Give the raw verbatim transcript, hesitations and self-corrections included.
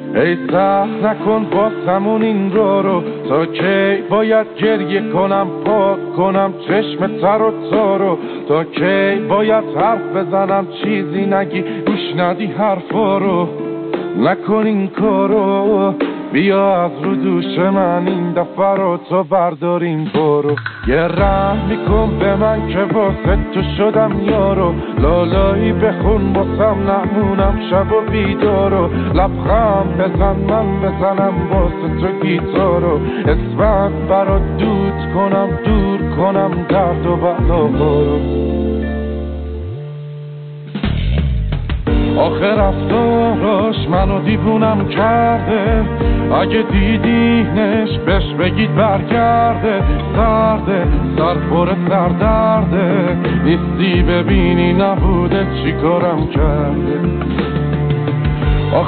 ای سخت نکن باسمون این رو رو، تا کی باید گریه کنم پاک کنم چشم تر و تارو، تا کی باید حرف بزنم چیزی نگی گوش ندی حرفا رو. نکن این کارو، بیا از رو دوش من این دفعه رو تو برداریم برو. یه رحمی کن به من که واسه تو شدم یارو، لالایی بخون باسم نمونم شب و بیدارو. لبخند بزن من بزنم واسه تو گیتارو، اسمت برات دود کنم دور کنم درد و بلا رو. آخه رفتاراش منو دیوونم کرده، اگه دیدینش بهش بگید برگرده. سرده سر پر سردرده، نیستی ببینی نبوده چی کارم کرده.